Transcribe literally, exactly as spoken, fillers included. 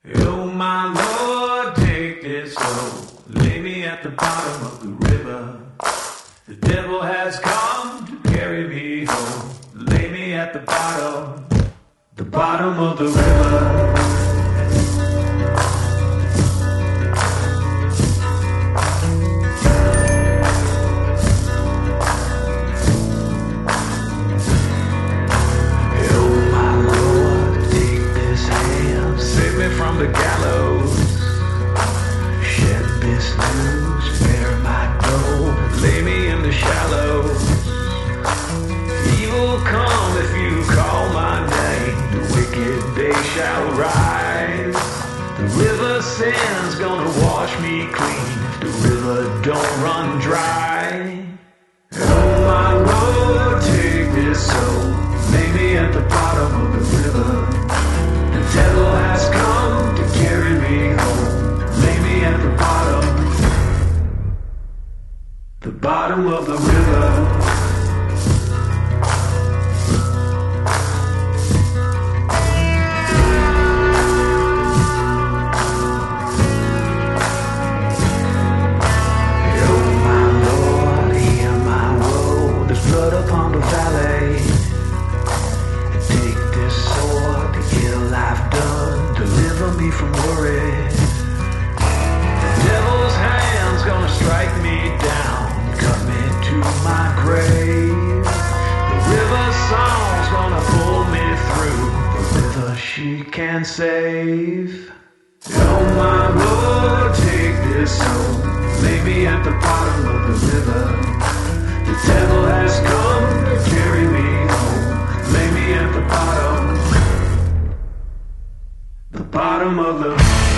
Oh my Lord, take this soul, lay me at the bottom of the river. The devil has come to carry me home, lay me at the bottom, the bottom of the river. From the gallows, shed this news, bear my dough, lay me in the shallows. Evil come if you call my name, the wicked they shall rise. The river sin's gonna wash me clean if the river don't run dry. Oh my Lord, take this soul, lay me at the bottom of the river. The devil has come to carry me home, lay me at the bottom, the bottom of the river. Oh my Lord, hear my woe, there's blood upon the valley. Take this sword, the ill I've done, deliver me from worry. The devil's hand's gonna strike me down, cut me to my grave. The river song's gonna pull me through, the river she can save. Oh my Lord, take this soul, lay me at the bottom of the river. The devil has come to carry me home, lay me at the bottom, the bottom of the